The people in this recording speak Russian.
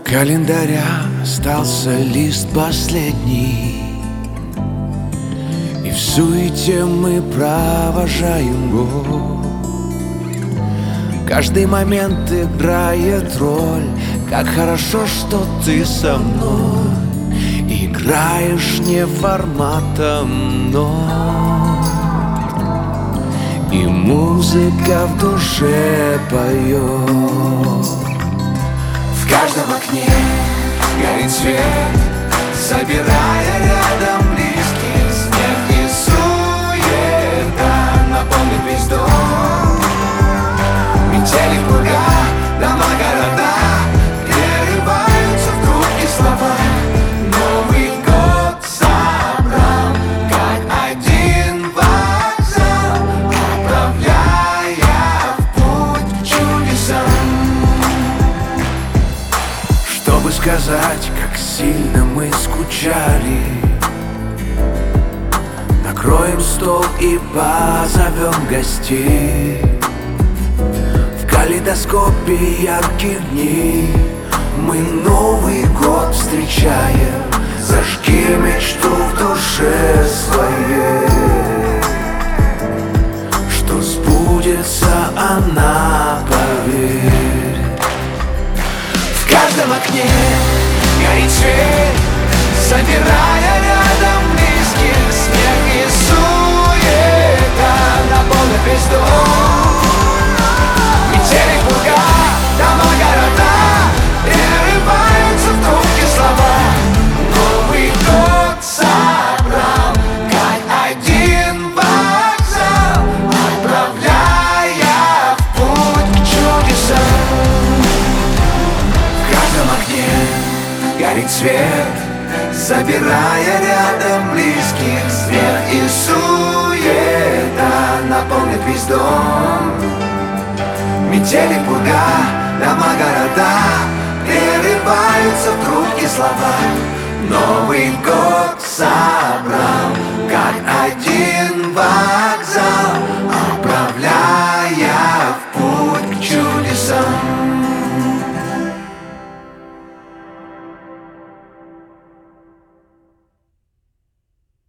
Календаря остался лист последний, и в суете мы провожаем год. Каждый момент играет роль. Как хорошо, что ты со мной. Играешь не форматом нот, и музыка в душе поет. В каждом окне горит свет, собирая рядом близких. Смех и суета наполнит весь дом. Метели, пурга, дома, города прерываются вдруг и слова. Новый год собрал, как один вокзал, отправляя в путь чудеса. Чтобы сказать, как сильно мы скучали, накроем стол и позовем гостей. В калейдоскопе ярких дней мы Новый год встречаем. Зажги мечту в душе своей, что сбудется она, поверь. В каждом окне горит свет, собирая рядом близких. Смех и суета наполнят весь дом. Метели, пурга, дома, города прерываются вдруг и слова. Новый год собрал, как один вокзал, отправляя в путь к чудесам. В каждом окне горит свет, собирая рядом близких. Смех и суета наполнит весь дом. Метели, пурга, дома, города прерываются вдруг и слова. Новый год собрал, как один